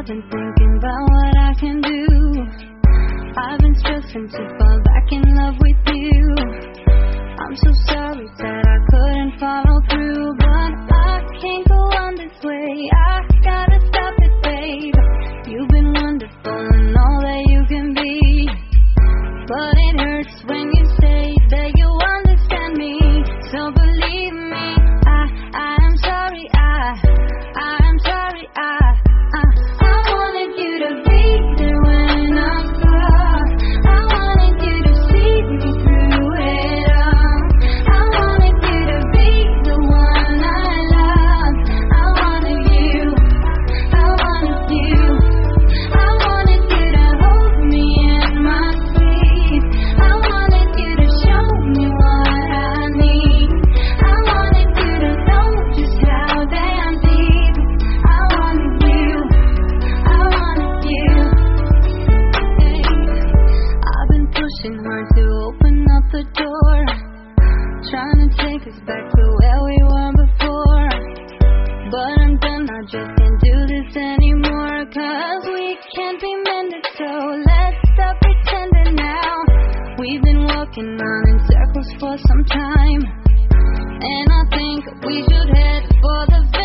been thinking about what I can do. I've been stressing to fall back in love with you. I'm so sorry that I couldn't follow through, but I can't go on this way. I gotta stop it, babe. You've been wonderful and all that you can be, but it hurts when you say that you understand me. So believe me, I am sorry. I am sorry. I wanted you to be there when I'm gone. I wanted you to see me through it all. I wanted you to be the one I love. I wanted you. I wanted you. I wanted you to hold me in my sleep. I wanted you to show me what I need. I wanted you to know just how damn deep I wanted you. I wanted you. Hey. I've been pushing hard to open up the door, trying to take us back to where we were before. But I'm done, I just can't do this anymore, 'cause we can't be mended, so let's stop pretending now. We've been walking on in circles for some time, and I think we should head for the